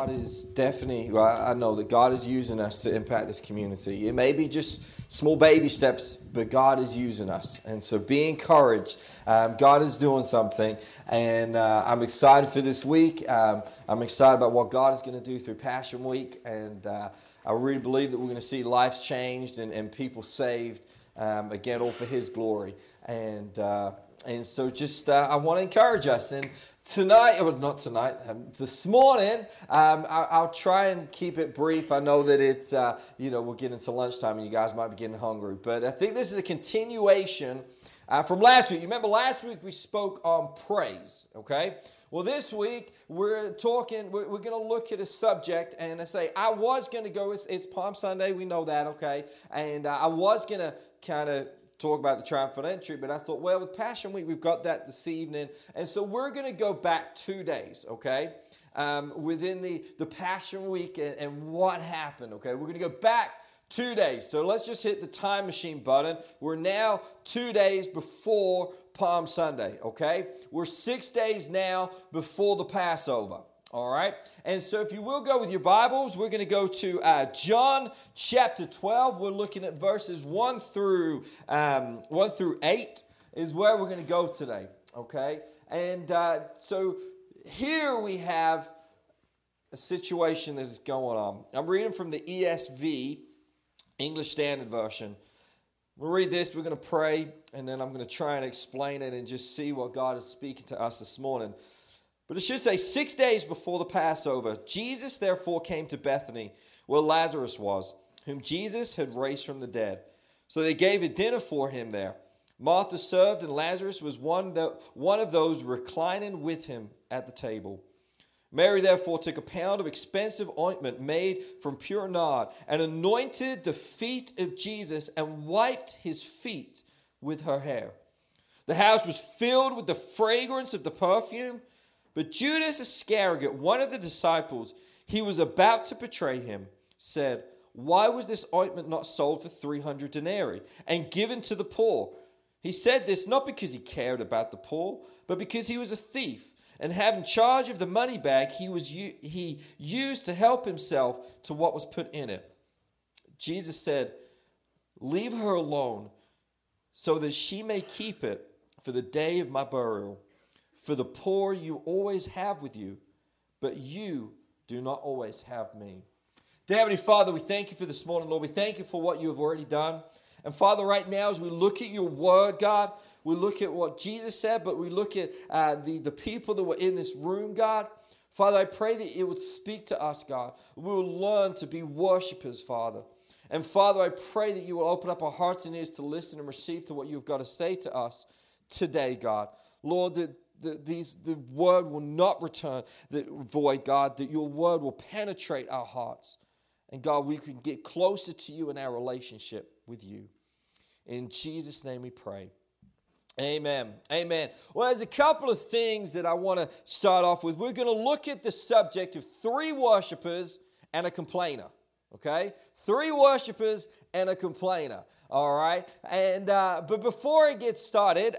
God is definitely, well, I know that God is using us to impact this community. It may be just small baby steps, but God is using us. And so be encouraged. God is doing something. And I'm excited for this week. I'm excited about what God is going to do through Passion Week. And I really believe that we're going to see lives changed and people saved, again, all for His glory. And so just I want to encourage us. And tonight, or not tonight, this morning, I'll try and keep it brief. I know that it's, we'll get into lunchtime and you guys might be getting hungry. But I think this is a continuation from last week. You remember last week we spoke on praise, okay? Well, this week we're going to look at a subject, and I say I was going to go, it's Palm Sunday, we know that, okay? And I was going to kind of talk about the triumphant entry, but I thought, well, with Passion Week, we've got that this evening. And so we're going to go back 2 days, okay, within the Passion Week and what happened, okay? We're going to go back 2 days. So let's just hit the time machine button. We're now 2 days before Palm Sunday, okay? We're 6 days now before the Passover. All right, and so if you will go with your Bibles, we're going to go to John chapter 12. We're looking at verses 1 through 8 is where we're going to go today, okay? And so here we have a situation that is going on. I'm reading from the ESV, English Standard Version. We'll read this, we're going to pray, and then I'm going to try and explain it and just see what God is speaking to us this morning. But it should say, 6 days before the Passover, Jesus therefore came to Bethany, where Lazarus was, whom Jesus had raised from the dead. So they gave a dinner for him there. Martha served, and Lazarus was one of those reclining with him at the table. Mary therefore took a pound of expensive ointment made from pure nard, and anointed the feet of Jesus, and wiped his feet with her hair. The house was filled with the fragrance of the perfume. But Judas Iscariot, one of the disciples, he was about to betray him, said, "Why was this ointment not sold for 300 denarii and given to the poor?" He said this not because he cared about the poor, but because he was a thief, and having charge of the money bag, he used to help himself to what was put in it. Jesus said, "Leave her alone, so that she may keep it for the day of my burial. For the poor you always have with you, but you do not always have me." Dear Heavenly Father, we thank you for this morning, Lord. We thank you for what you have already done. And Father, right now as we look at your word, God, we look at what Jesus said, but we look at the people that were in this room, God. Father, I pray that it would speak to us, God. We will learn to be worshipers, Father. And Father, I pray that you will open up our hearts and ears to listen and receive to what you've got to say to us today, God. Lord, that the word will not return void, God, that your word will penetrate our hearts. And God, we can get closer to you in our relationship with you. In Jesus' name we pray. Amen. Amen. Well, there's a couple of things that I want to start off with. We're going to look at the subject of 3 worshipers and a complainer. Okay? 3 worshipers and a complainer. All right? And but before I get started,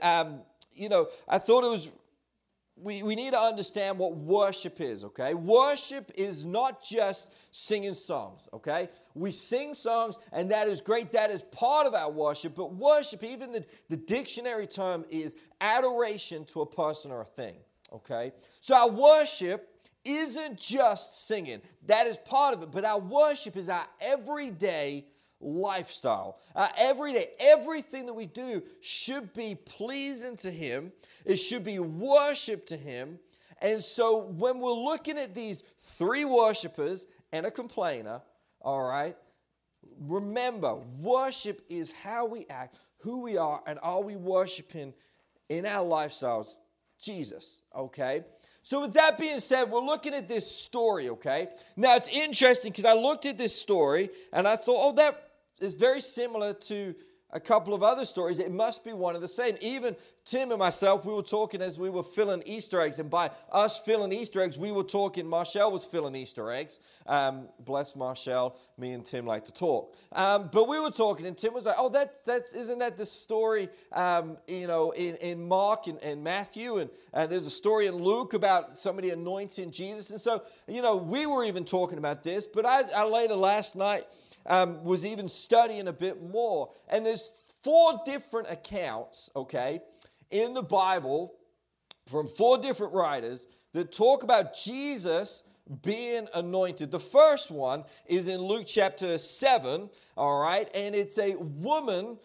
I thought it was we need to understand what worship is, okay? Worship is not just singing songs, okay? We sing songs, and that is great. That is part of our worship. But worship, even the dictionary term, is adoration to a person or a thing, okay? So our worship isn't just singing. That is part of it. But our worship is our everyday lifestyle. Every day, everything that we do should be pleasing to Him. It should be worship to Him. And so when we're looking at these 3 worshipers and a complainer, all right, remember, worship is how we act, who we are, and are we worshiping in our lifestyles Jesus, okay? So with that being said, we're looking at this story, okay? Now, it's interesting because I looked at this story and I thought, that is very similar to a couple of other stories, it must be one of the same. Even Tim and myself, we were talking as we were filling Easter eggs. And by us filling Easter eggs, we were talking, Marshall was filling Easter eggs. Bless Marshall, me and Tim like to talk. But we were talking and Tim was like, oh, isn't that the story, in Mark and Matthew? And there's a story in Luke about somebody anointing Jesus. And so, we were even talking about this. But I later last night, was even studying a bit more. And there's 4 different accounts, okay, in the Bible from 4 different writers that talk about Jesus being anointed. The first one is in Luke chapter 7, all right, and it's a woman,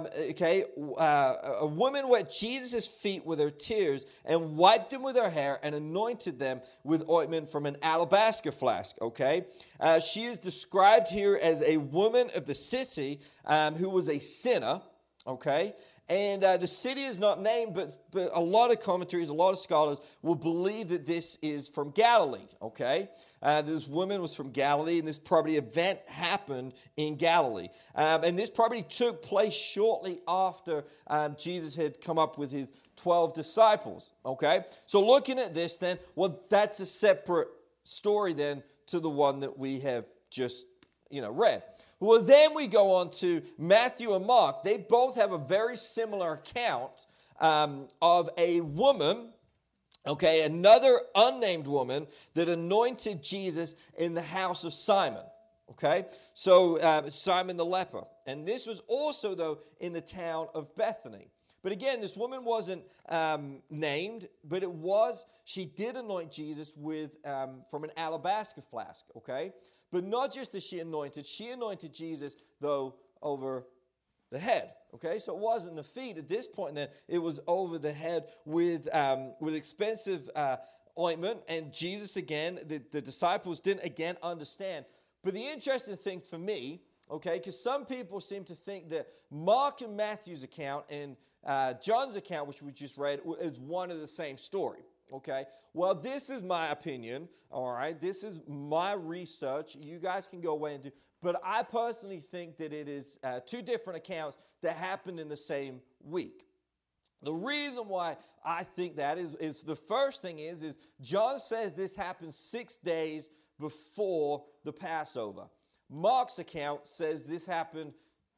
a woman wet Jesus' feet with her tears and wiped them with her hair and anointed them with ointment from an alabaster flask, okay? She is described here as a woman of the city who was a sinner, okay? And the city is not named, but a lot of commentaries, a lot of scholars will believe that this is from Galilee, okay? This woman was from Galilee, and this probably event happened in Galilee. And this probably took place shortly after Jesus had come up with his 12 disciples, okay? So looking at this then, well, that's a separate story then to the one that we have just, read. Well, then we go on to Matthew and Mark. They both have a very similar account of a woman, okay, another unnamed woman that anointed Jesus in the house of Simon, okay? So Simon the leper. And this was also, though, in the town of Bethany. But again, this woman wasn't named, but she did anoint Jesus with from an alabaster flask, okay? But not just that she anointed Jesus, though, over the head, okay? So it wasn't the feet at this point, then it was over the head with expensive ointment. And Jesus, again, the disciples didn't, again, understand. But the interesting thing for me, okay, because some people seem to think that Mark and Matthew's account and John's account, which we just read, is one of the same story. Okay, well, this is my opinion, all right? This is my research. You guys can go away and do, but I personally think that it is 2 different accounts that happened in the same week. The reason why I think that is the first thing is John says this happened 6 days before the Passover. Mark's account says this happened,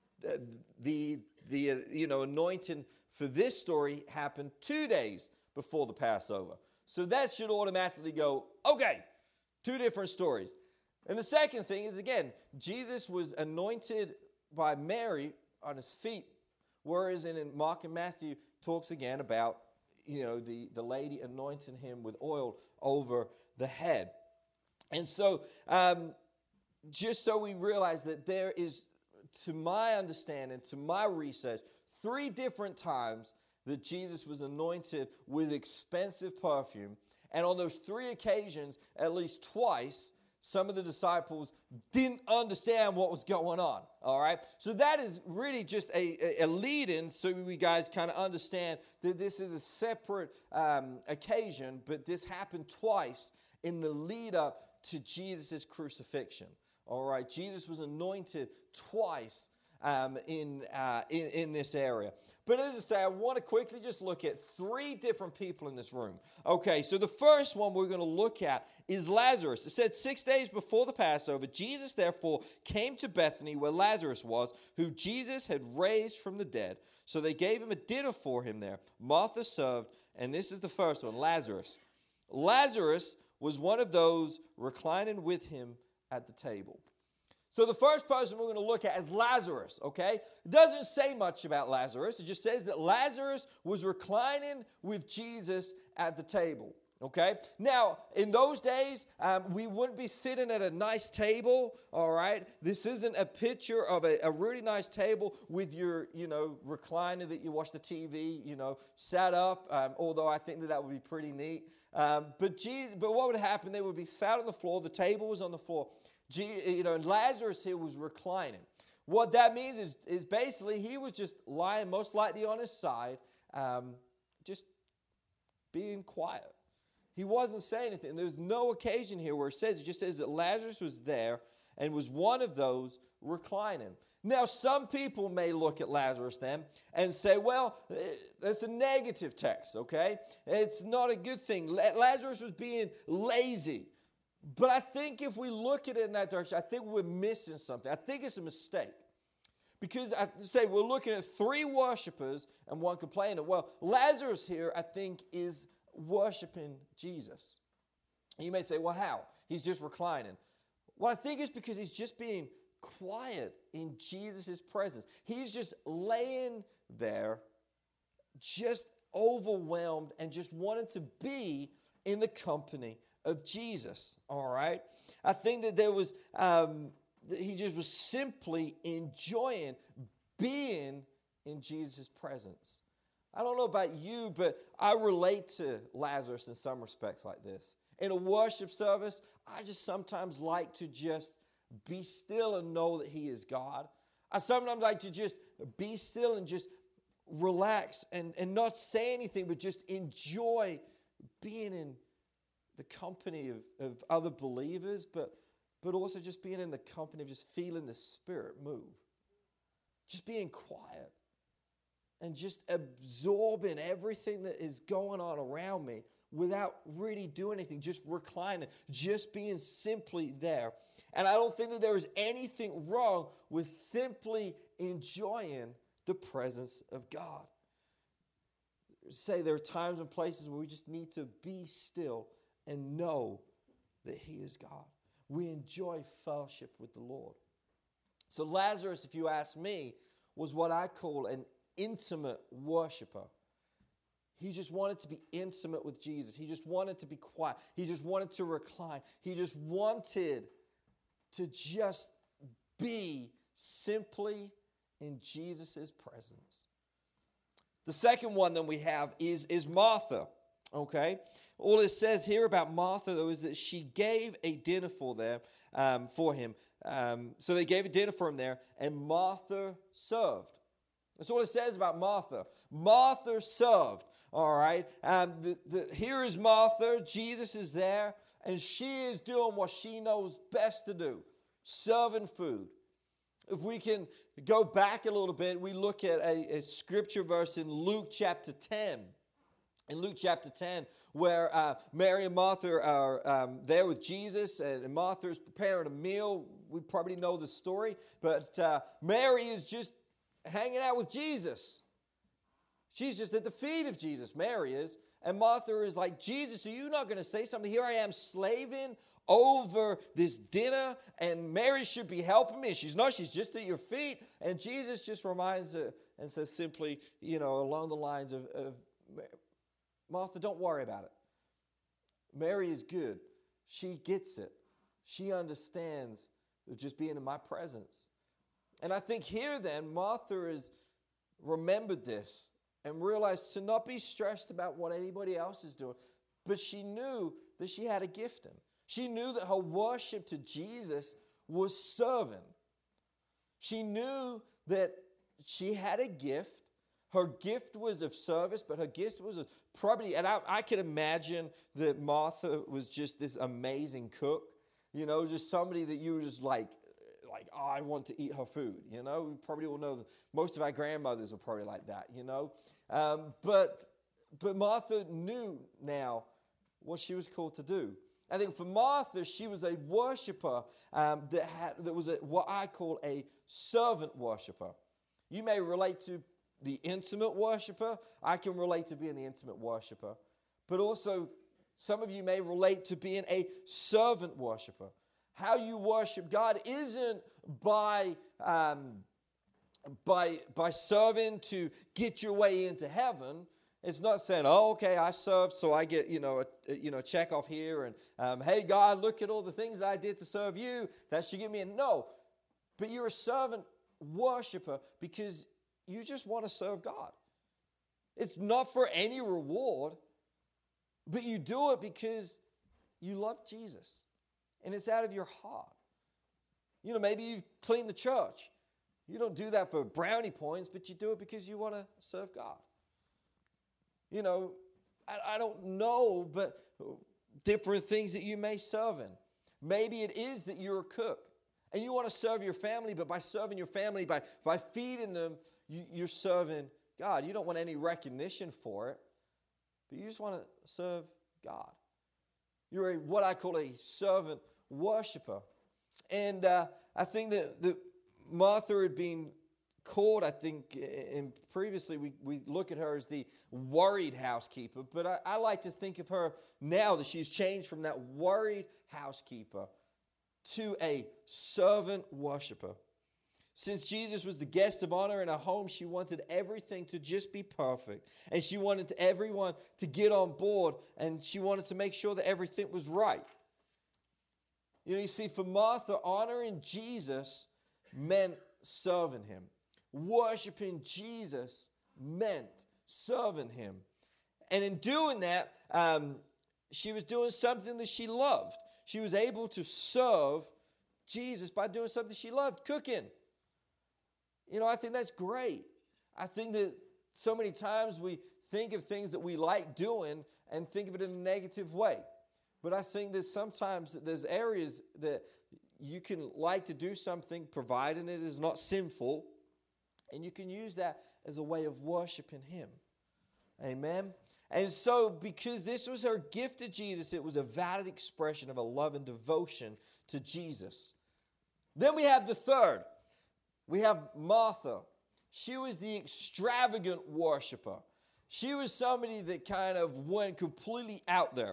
the anointing for this story happened 2 days before the Passover. So that should automatically go, okay, 2 different stories. And the second thing is, again, Jesus was anointed by Mary on his feet, whereas in Mark and Matthew talks again about, the lady anointing him with oil over the head. And so, just so we realize that there is, to my understanding, to my research, 3 different times that Jesus was anointed with expensive perfume. And on those 3 occasions, at least twice, some of the disciples didn't understand what was going on. All right? So that is really just a lead-in so we guys kind of understand that this is a separate occasion, but this happened twice in the lead-up to Jesus' crucifixion. All right? Jesus was anointed twice in this area. But as I say, I want to quickly just look at 3 different people in this room. Okay, so the first one we're going to look at is Lazarus. It said 6 days before the Passover, Jesus therefore came to Bethany where Lazarus was, who Jesus had raised from the dead. So they gave him a dinner for him there. Martha served, and this is the first one, Lazarus. Lazarus was one of those reclining with him at the table. So the first person we're going to look at is Lazarus, okay? It doesn't say much about Lazarus. It just says that Lazarus was reclining with Jesus at the table, okay? Now, in those days, we wouldn't be sitting at a nice table, all right? This isn't a picture of a really nice table with your, recliner that you watch the TV, sat up, although I think that would be pretty neat. But what would happen? They would be sat on the floor. The table was on the floor. And Lazarus here was reclining. What that means is basically he was just lying most likely on his side, just being quiet. He wasn't saying anything. There's no occasion here where it just says that Lazarus was there and was one of those reclining. Now, some people may look at Lazarus then and say, well, that's a negative text, okay? It's not a good thing. Lazarus was being lazy. But I think if we look at it in that direction, I think we're missing something. I think it's a mistake. Because I say we're looking at 3 worshipers and 1 complainer. Well, Lazarus here, I think, is worshiping Jesus. You may say, well, how? He's just reclining. Well, I think it's because he's just being quiet in Jesus' presence. He's just laying there, just overwhelmed and just wanting to be in the company of Jesus. All right? I think that there was, he just was simply enjoying being in Jesus' presence. I don't know about you, but I relate to Lazarus in some respects like this. In a worship service, I just sometimes like to just be still and know that He is God. I sometimes like to just be still and just relax and not say anything, but just enjoy being in the company of other believers, but also just being in the company of just feeling the Spirit move. Just being quiet and just absorbing everything that is going on around me without really doing anything, just reclining, just being simply there. And I don't think that there is anything wrong with simply enjoying the presence of God. Say there are times and places where we just need to be still and know that He is God. We enjoy fellowship with the Lord. So Lazarus, if you ask me, was what I call an intimate worshiper. He just wanted to be intimate with Jesus. He just wanted to be quiet. He just wanted to recline. He just wanted to just be simply in Jesus' presence. The second one that we have is Martha. Okay? All it says here about Martha, though, is that she gave a dinner for him. So they gave a dinner for him there, and Martha served. That's all it says about Martha. Martha served, all right? Here is Martha. Jesus is there, and she is doing what she knows best to do, serving food. If we can go back a little bit, we look at a scripture verse in Luke chapter 10. In Luke chapter 10, where Mary and Martha are there with Jesus, and Martha is preparing a meal. We probably know the story, but Mary is just hanging out with Jesus. She's just at the feet of Jesus, Mary is. And Martha is like, Jesus, are you not going to say something? Here I am slaving over this dinner, and Mary should be helping me. She's not, she's just at your feet. And Jesus just reminds her and says simply, along the lines of Martha, don't worry about it. Mary is good. She gets it. She understands just being in my presence. And I think here then, Martha has remembered this and realized to not be stressed about what anybody else is doing, but she knew that she had a gifting. She knew that her worship to Jesus was serving. She knew that she had a gift. Her gift was of service, but her gift was probably, and I can imagine that Martha was just this amazing cook, just somebody that you were just like, oh, I want to eat her food, We probably all know that most of our grandmothers are probably like that, But Martha knew now what she was called to do. I think for Martha, she was a worshiper that was what I call a servant worshiper. You may relate to the intimate worshiper. I can relate to being the intimate worshiper. But also, some of you may relate to being a servant worshiper. How you worship God isn't by serving to get your way into heaven. It's not saying, oh, okay, I served, so I get, a check off here. And, hey, God, look at all the things that I did to serve you. That should get me in. No, but you're a servant worshiper because you just want to serve God. It's not for any reward, but you do it because you love Jesus. And it's out of your heart. Maybe you've cleaned the church. You don't do that for brownie points, but you do it because you want to serve God. I don't know, but different things that you may serve in. Maybe it is that you're a cook. And you want to serve your family, but by serving your family, by feeding them, you're serving God. You don't want any recognition for it, but you just want to serve God. You're what I call a servant worshiper. And I think that Martha had been called, I think, and previously we look at her as the worried housekeeper, but I like to think of her now that she's changed from that worried housekeeper to a servant worshiper. Since Jesus was the guest of honor in her home, she wanted everything to just be perfect. And she wanted everyone to get on board, and she wanted to make sure that everything was right. You see, for Martha, honoring Jesus meant serving him. Worshiping Jesus meant serving him. And in doing that, she was doing something that she loved. She was able to serve Jesus by doing something she loved, cooking. I think that's great. I think that so many times we think of things that we like doing and think of it in a negative way. But I think that sometimes there's areas that you can like to do something, providing it is not sinful, and you can use that as a way of worshiping him. Amen? And so, because this was her gift to Jesus, it was a valid expression of a love and devotion to Jesus. Then we have the third. We have Martha. She was the extravagant worshiper. She was somebody that kind of went completely out there.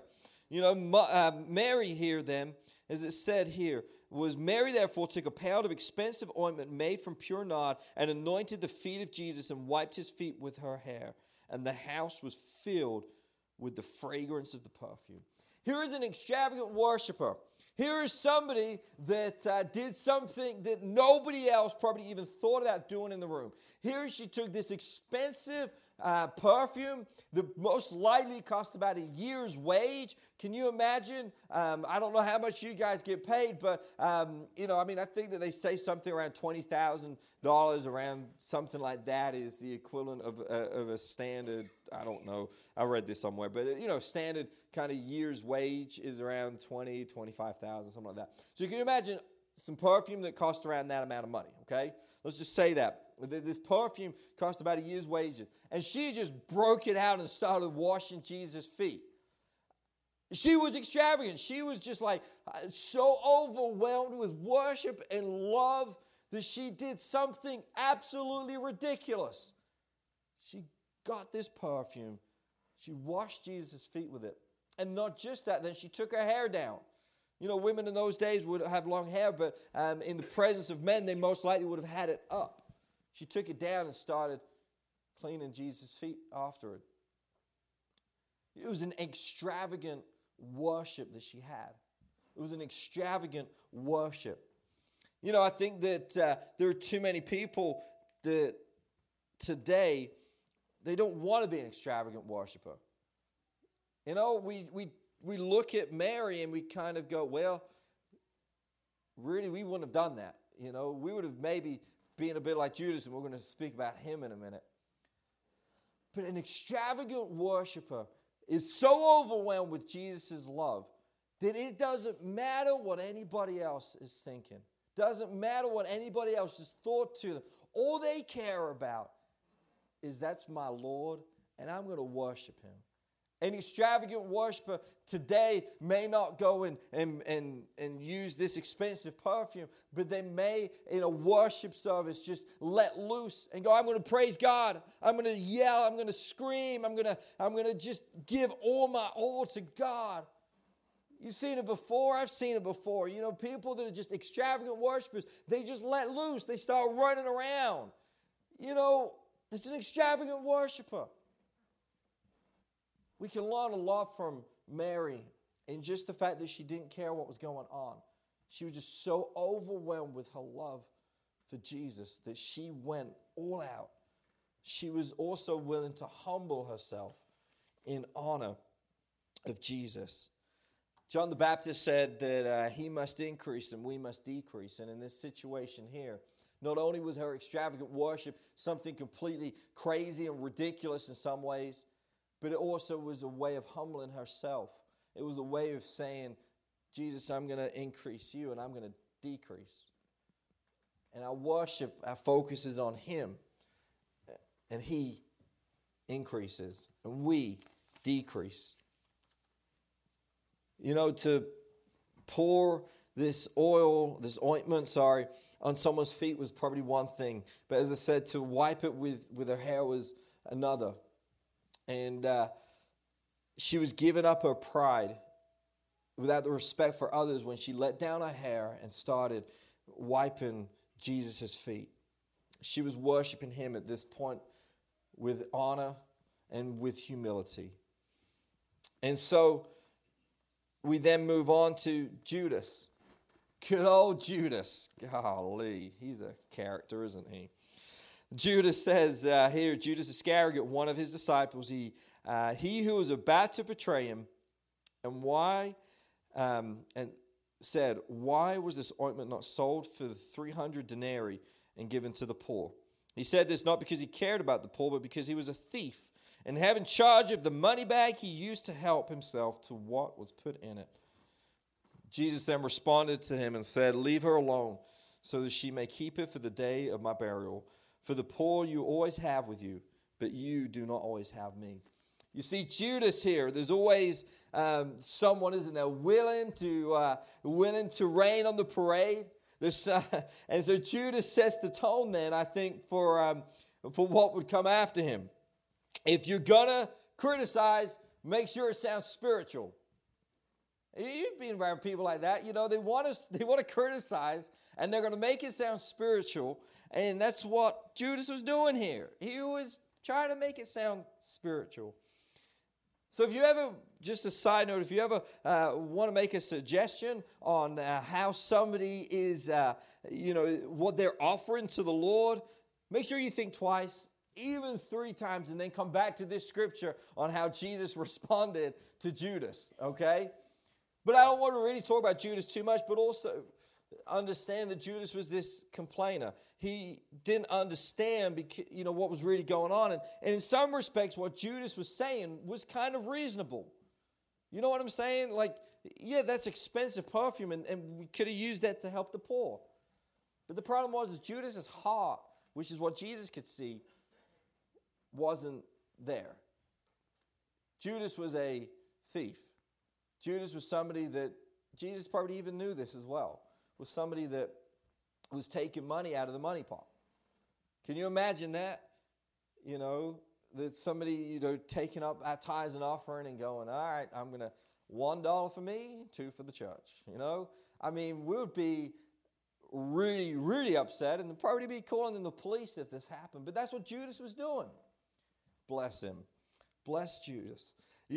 Mary here then, as it said here, was Mary therefore took a pound of expensive ointment made from pure nard and anointed the feet of Jesus and wiped his feet with her hair. And the house was filled with the fragrance of the perfume. Here is an extravagant worshiper. Here is somebody that did something that nobody else probably even thought about doing in the room. Here she took this expensive perfume that most likely cost about a year's wage. Can you imagine? I don't know how much you guys get paid, but I think that they say something around $20,000, around something like that is the equivalent of a standard. I don't know. I read this somewhere, but standard kind of year's wage is around $25,000, something like that. So you can imagine some perfume that cost around that amount of money, okay? Let's just say that. This perfume cost about a year's wages. And she just broke it out and started washing Jesus' feet. She was extravagant. She was just like so overwhelmed with worship and love that she did something absolutely ridiculous. She got this perfume. She washed Jesus' feet with it. And not just that, then she took her hair down. Women in those days would have long hair, but in the presence of men, they most likely would have had it up. She took it down and started cleaning Jesus' feet after it. It was an extravagant worship that she had. It was an extravagant worship. I think that there are too many people that today, they don't want to be an extravagant worshiper. We look at Mary and we kind of go, well, really, we wouldn't have done that. We would have maybe been a bit like Judas, and we're going to speak about him in a minute. But an extravagant worshiper is so overwhelmed with Jesus' love that it doesn't matter what anybody else is thinking. Doesn't matter what anybody else has thought to them. All they care about is that's my Lord, and I'm going to worship him. An extravagant worshiper today may not go and use this expensive perfume, but they may, in a worship service, just let loose and go, I'm going to praise God. I'm going to yell. I'm going to scream. I'm going to just give all my all to God. You've seen it before. I've seen it before. People that are just extravagant worshipers, they just let loose. They start running around. It's an extravagant worshiper. We can learn a lot from Mary in just the fact that she didn't care what was going on. She was just so overwhelmed with her love for Jesus that she went all out. She was also willing to humble herself in honor of Jesus. John the Baptist said that he must increase and we must decrease. And in this situation here, not only was her extravagant worship something completely crazy and ridiculous in some ways, but it also was a way of humbling herself. It was a way of saying, Jesus, I'm going to increase you and I'm going to decrease. and our worship, our focus is on Him. And He increases and we decrease. You know, to pour this ointment, on someone's feet was probably one thing. But as I said, to wipe it with her hair was another. And she was giving up her pride without the respect for others when she let down her hair and started wiping Jesus' feet. She was worshiping Him at this point with honor and with humility. And so we then move on to Judas. Good old Judas. Golly, he's a character, isn't he? Judas says here, Judas Iscariot, one of his disciples, he who was about to betray him, and said, why was this ointment not sold for 300 denarii and given to the poor? He said this not because he cared about the poor, but because he was a thief, and having charge of the money bag, he used to help himself to what was put in it. Jesus then responded to him and said, leave her alone, so that she may keep it for the day of my burial. For the poor you always have with you, but you do not always have me. You see, Judas here, there's always someone, isn't there, willing to rain on the parade. And so Judas sets the tone then, I think, for what would come after him. If you're going to criticize, make sure it sounds spiritual. You've been around people like that. You know, they want to criticize, and they're going to make it sound spiritual. And that's what Judas was doing here. He was trying to make it sound spiritual. So if you ever, just a side note, if you ever want to make a suggestion on how somebody is, what they're offering to the Lord, make sure you think twice, even 3 times, and then come back to this scripture on how Jesus responded to Judas, okay? But I don't want to really talk about Judas too much, but also understand that Judas was this complainer. He didn't understand, what was really going on. And in some respects, what Judas was saying was kind of reasonable. You know what I'm saying? Like, yeah, that's expensive perfume, and we could have used that to help the poor. But the problem was Judas's heart, which is what Jesus could see, wasn't there. Judas was a thief. Judas was somebody that, Jesus probably even knew this as well, was somebody that was taking money out of the money pot. Can you imagine that? That somebody, taking up our tithes and offering and going, all right, I'm going to $1 for me, 2 for the church. I mean, we would be really, really upset and probably be calling in the police if this happened. But that's what Judas was doing. Bless him. Bless Judas.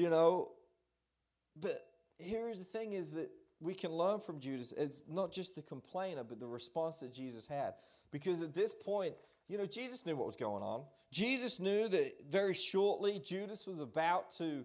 But here's the thing is that we can learn from Judas. It's not just the complainer, but the response that Jesus had. Because at this point, Jesus knew what was going on. Jesus knew that very shortly Judas was about to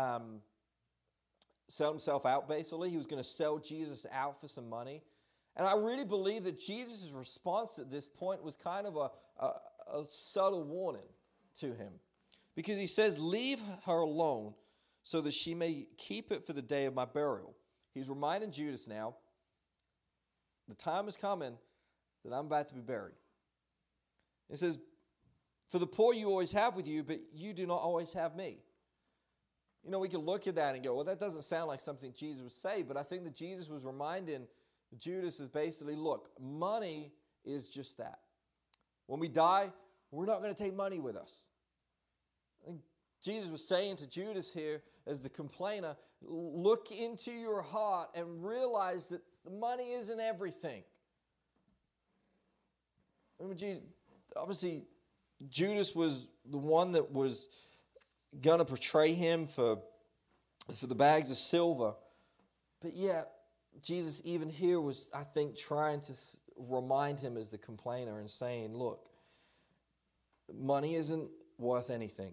sell himself out, basically. He was going to sell Jesus out for some money. And I really believe that Jesus' response at this point was kind of a subtle warning to him. Because he says, leave her alone so that she may keep it for the day of my burial. He's reminding Judas now, the time is coming that I'm about to be buried. He says, for the poor you always have with you, but you do not always have me. We can look at that and go, well, that doesn't sound like something Jesus would say, but I think that Jesus was reminding Judas is basically, look, money is just that. When we die, we're not going to take money with us. Jesus was saying to Judas here, as the complainer, look into your heart and realize that money isn't everything. Obviously, Judas was the one that was going to portray him for the bags of silver. But yet, Jesus even here was, I think, trying to remind him as the complainer and saying, look, money isn't worth anything.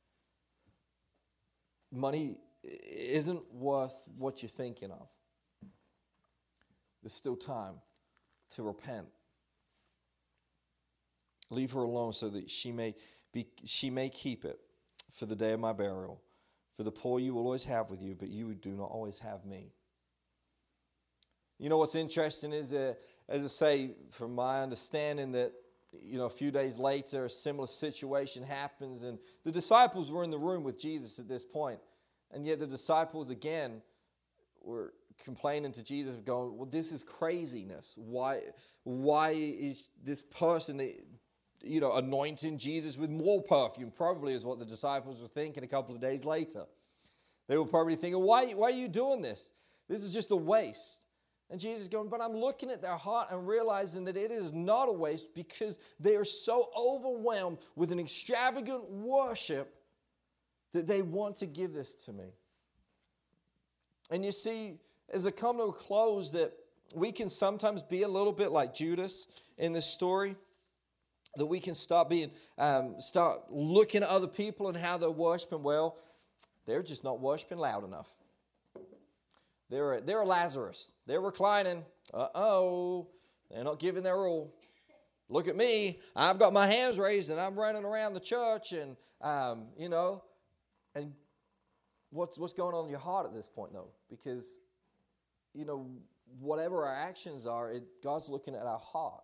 Money isn't worth what you're thinking of. There's still time to repent. Leave her alone so that she may keep it for the day of my burial. For the poor you will always have with you, but you do not always have me. What's interesting is that as I say, from my understanding that, a few days later, a similar situation happens, and the disciples were in the room with Jesus at this point, and yet the disciples again were complaining to Jesus, going, "Well, this is craziness. Why is this person, anointing Jesus with more perfume?" Probably is what the disciples were thinking a couple of days later. They were probably thinking, why are you doing this? This is just a waste. And Jesus is going, but I'm looking at their heart and realizing that it is not a waste because they are so overwhelmed with an extravagant worship that they want to give this to me. And you see, as I come to a close, that we can sometimes be a little bit like Judas in this story, that we can start looking at other people and how they're worshiping. Well, they're just not worshiping loud enough. They're Lazarus. They're reclining. They're not giving their all. Look at me. I've got my hands raised and I'm running around the church and, and what's going on in your heart at this point, though? Because, whatever our actions are, God's looking at our heart.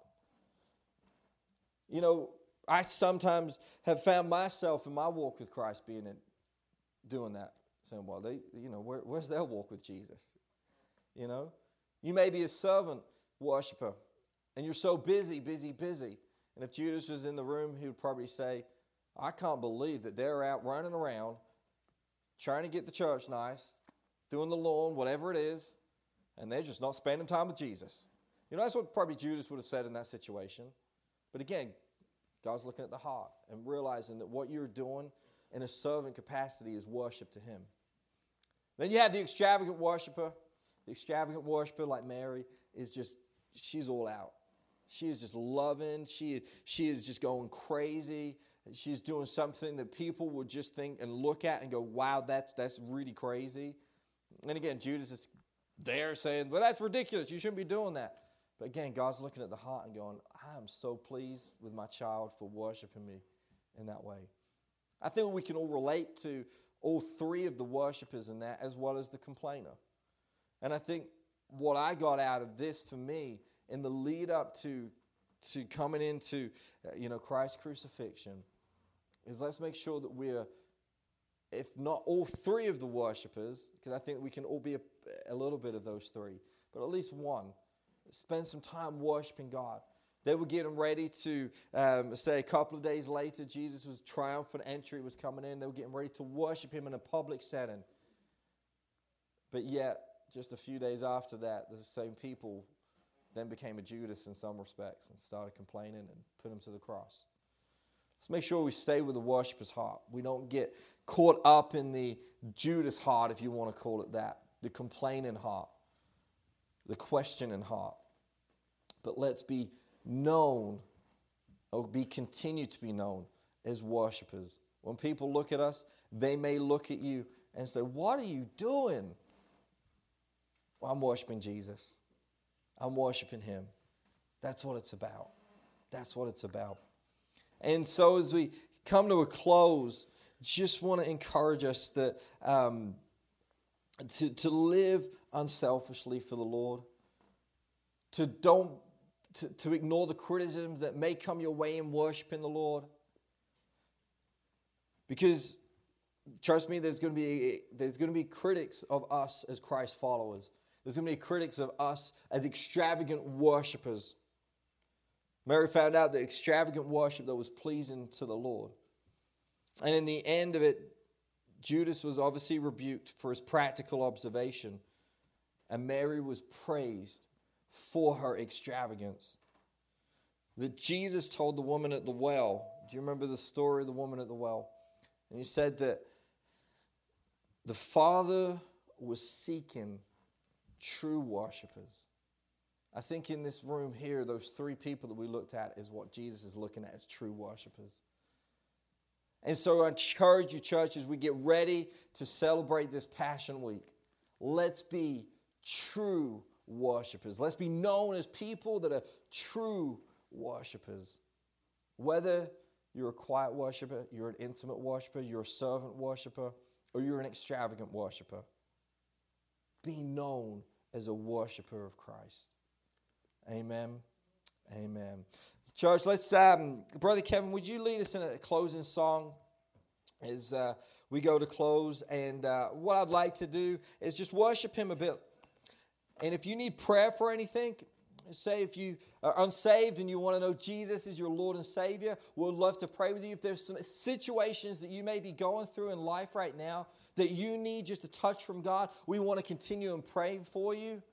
I sometimes have found myself in my walk with Christ doing that. Saying, well, where's their walk with Jesus? You may be a servant worshiper, and you're so busy. And if Judas was in the room, he would probably say, I can't believe that they're out running around, trying to get the church nice, doing the lawn, whatever it is, and they're just not spending time with Jesus. That's what probably Judas would have said in that situation. But again, God's looking at the heart and realizing that what you're doing in a servant capacity is worship to Him. Then you have the extravagant worshiper. The extravagant worshiper, like Mary, she's all out. She is just loving. She is just going crazy. She's doing something that people would just think and look at and go, wow, that's really crazy. And again, Judas is there saying, well, that's ridiculous. You shouldn't be doing that. But again, God's looking at the heart and going, I am so pleased with my child for worshiping me in that way. I think we can all relate to all three of the worshipers in that, as well as the complainer. And I think what I got out of this for me in the lead up to coming into Christ's crucifixion is let's make sure that we're, if not all three of the worshipers, because I think we can all be a little bit of those three, but at least one, spend some time worshiping God. They were getting ready to, say a couple of days later, Jesus was triumphant entry, was coming in. They were getting ready to worship Him in a public setting. But yet, just a few days after that, the same people then became a Judas in some respects and started complaining and put Him to the cross. Let's make sure we stay with the worshiper's heart. We don't get caught up in the Judas heart, if you want to call it that, the complaining heart, the questioning heart. But let's be known, or continue to be known as worshipers. When people look at us, they may look at you and say, what are you doing? Well, I'm worshiping Jesus. I'm worshiping Him. That's what it's about. That's what it's about. And so as we come to a close, just want to encourage us that to live unselfishly for the Lord, to ignore the criticisms that may come your way in worshiping the Lord. Because, trust me, there's going to be critics of us as Christ followers. There's going to be critics of us as extravagant worshipers. Mary found out the extravagant worship that was pleasing to the Lord. And in the end of it, Judas was obviously rebuked for his practical observation. And Mary was praised for her extravagance. That Jesus told the woman at the well. Do you remember the story of the woman at the well? And He said that the Father was seeking true worshipers. I think in this room here, those three people that we looked at is what Jesus is looking at as true worshipers. And so I encourage you, church, as we get ready to celebrate this Passion Week, let's be true worshipers. Let's be known as people that are true worshipers. Whether you're a quiet worshiper, you're an intimate worshiper, you're a servant worshiper, or you're an extravagant worshiper, be known as a worshiper of Christ. Amen. Amen. Church, let's, Brother Kevin, would you lead us in a closing song as we go to close? And what I'd like to do is just worship Him a bit. And if you need prayer for anything, say if you are unsaved and you want to know Jesus is your Lord and Savior, we'd love to pray with you. If there's some situations that you may be going through in life right now that you need just a touch from God, we want to continue and pray for you.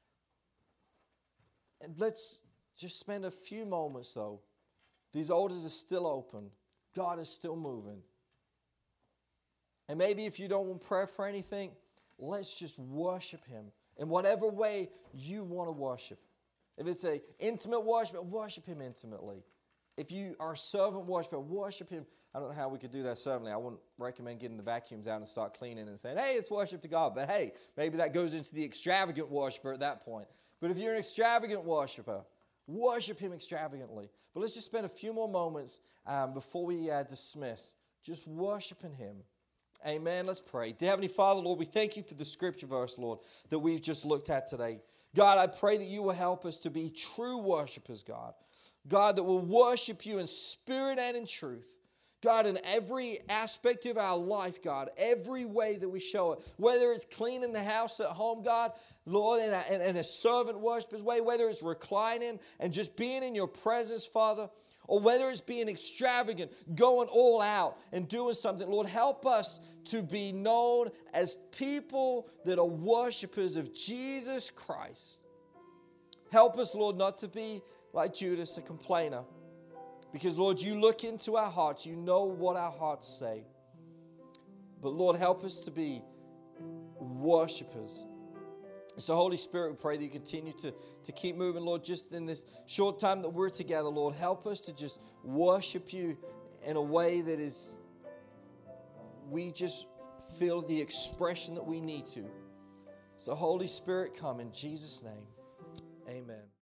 And let's just spend a few moments, though. These altars are still open. God is still moving. And maybe if you don't want prayer for anything, let's just worship Him in whatever way you want to worship. If it's an intimate worship, worship Him intimately. If you are a servant worshiper, worship Him. I don't know how we could do that servantly. I wouldn't recommend getting the vacuums out and start cleaning and saying, hey, it's worship to God. But hey, maybe that goes into the extravagant worshiper at that point. But if you're an extravagant worshiper, worship Him extravagantly. But let's just spend a few more moments before we dismiss, just worshiping Him. Amen. Let's pray. Dear Heavenly Father, Lord, we thank You for the scripture verse, Lord, that we've just looked at today. God, I pray that You will help us to be true worshipers, God. God, that will worship You in spirit and in truth. God, in every aspect of our life, God, every way that we show it, whether it's cleaning the house at home, God, Lord, in a servant worshiper's way, whether it's reclining and just being in Your presence, Father, or whether it's being extravagant, going all out and doing something, Lord, help us to be known as people that are worshipers of Jesus Christ. Help us, Lord, not to be like Judas, a complainer. Because, Lord, You look into our hearts. You know what our hearts say. But, Lord, help us to be worshipers. So, Holy Spirit, we pray that You continue to keep moving, Lord, just in this short time that we're together, Lord. Help us to just worship You in a way that is, we just feel the expression that we need to. So, Holy Spirit, come in Jesus' name. Amen.